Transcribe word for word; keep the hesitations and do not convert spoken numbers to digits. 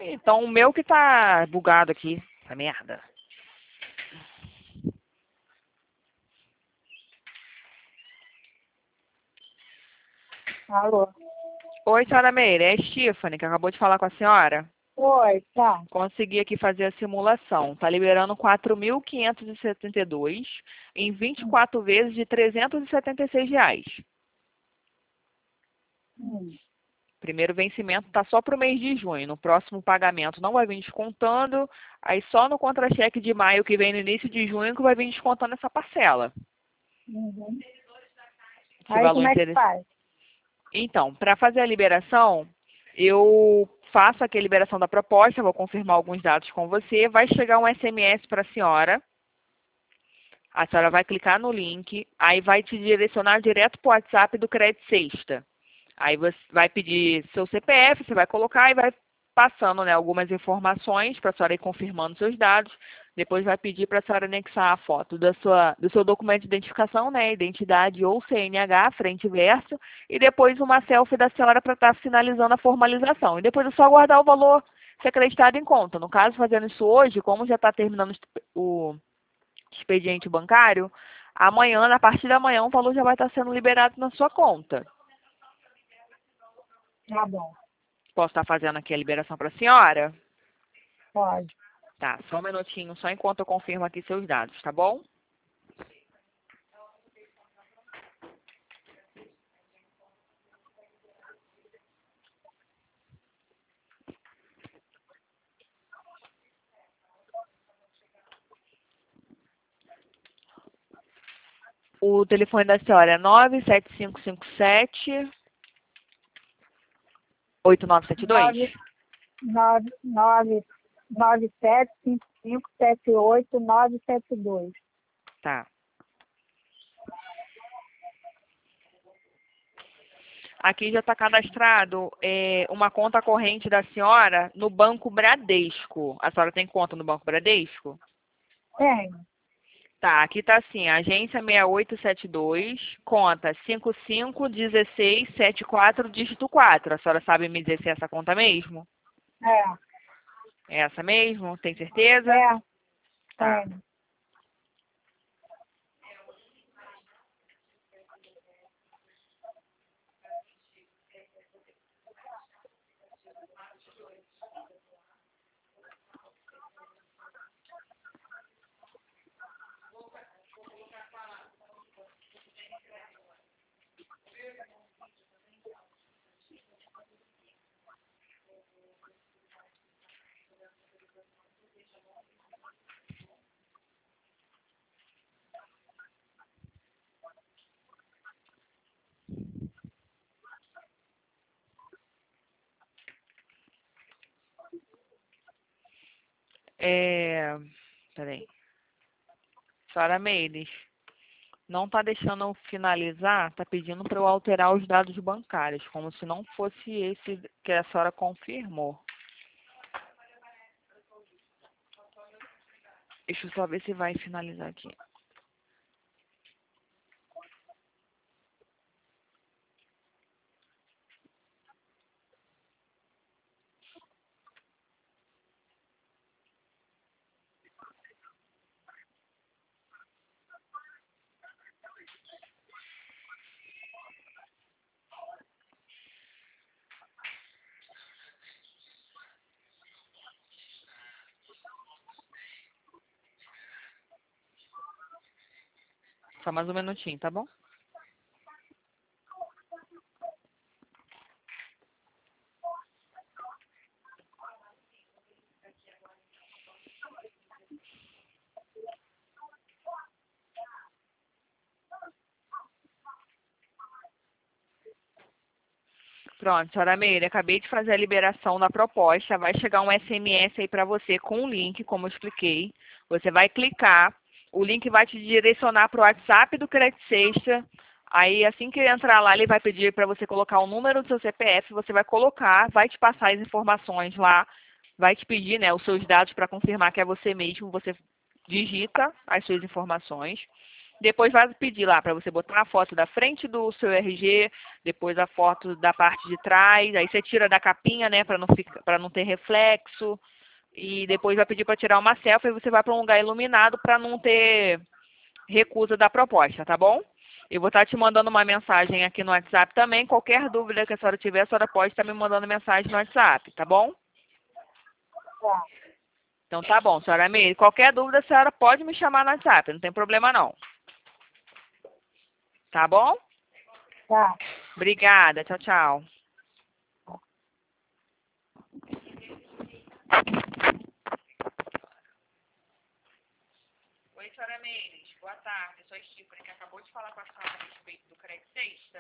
Então o meu que tá bugado aqui. Essa merda. Alô? Oi, senhora Meire, é a Stephanie, que acabou de falar com a senhora. Oi, tá. Consegui aqui fazer a simulação. Tá liberando quatro mil quinhentos e setenta e dois em vinte e quatro vezes de trezentos e setenta e seis reais. Hum. Primeiro vencimento está só para o mês de junho. No próximo pagamento não vai vir descontando. Aí só no contra-cheque de maio, que vem no início de junho, que vai vir descontando essa parcela. Uhum. Esse Aí valor como é que interessante. faz? Então, para fazer a liberação, eu faço aqui a liberação da proposta, vou confirmar alguns dados com você. Vai chegar um S M S para a senhora. A senhora vai clicar no link, aí vai te direcionar direto para o WhatsApp do Crédito Sexta. Aí você vai pedir seu C P F, você vai colocar e vai passando, né, algumas informações para a senhora ir confirmando seus dados. Depois vai pedir para a senhora anexar a foto da sua, do seu documento de identificação, né, identidade ou C N H, frente e verso, e depois uma selfie da senhora para estar finalizando a formalização. E depois é só aguardar o valor ser acreditado em conta. No caso, fazendo isso hoje, como já está terminando o expediente bancário, amanhã, a partir da manhã, o valor já vai estar sendo liberado na sua conta. Tá bom, Posso estar fazendo aqui a liberação para a senhora? pode. Tá, só um minutinho, só enquanto eu confirmo aqui seus dados, tá bom? O telefone da senhora é nove sete cinco cinco sete, oito nove sete dois? Nove, nove, nove, nove, sete, cinco, cinco, sete, oito, nove, sete, dois. Tá. Aqui já está cadastrado é, uma conta corrente da senhora no Banco Bradesco. A senhora tem conta no Banco Bradesco? Tenho. Tá, aqui tá assim, agência seis oito sete dois, conta cinco cinco um seis sete quatro, dígito quatro. A senhora sabe me dizer se é essa conta mesmo? É, É essa mesmo? Tem certeza? é, Tá. tenho. É... Peraí. Senhora Meires, não tá deixando eu finalizar, tá pedindo para eu alterar os dados bancários, como se não fosse esse que a senhora confirmou. Deixa eu só ver se vai finalizar aqui. Só mais um minutinho, tá bom? Pronto, senhora Meire, acabei de fazer a liberação da proposta. Vai chegar um S M S aí para você com um link, como eu expliquei. Você vai clicar, o link vai te direcionar para o WhatsApp do Crédito Sexta. Aí, assim que entrar lá, ele vai pedir para você colocar o número do seu C P F. Você vai colocar, vai te passar as informações lá, vai te pedir, né, os seus dados para confirmar que é você mesmo. Você digita as suas informações. Depois vai pedir lá para você botar a foto da frente do seu R G, depois a foto da parte de trás, aí você tira da capinha, né, para não ficar, para não ter reflexo, e depois vai pedir para tirar uma selfie e você vai para um lugar iluminado para não ter recusa da proposta, tá bom? Eu vou estar te mandando uma mensagem aqui no WhatsApp também. Qualquer dúvida que a senhora tiver, a senhora pode estar me mandando mensagem no WhatsApp, tá bom? Tá. Então tá bom, senhora Meire. Qualquer dúvida, a senhora pode me chamar no WhatsApp, não tem problema não. Tá bom? Tá. Obrigada, tchau, tchau. Oi, senhora Meires. Boa tarde. Eu sou a Estífora, que acabou de falar com a senhora a respeito do Credit Sexta.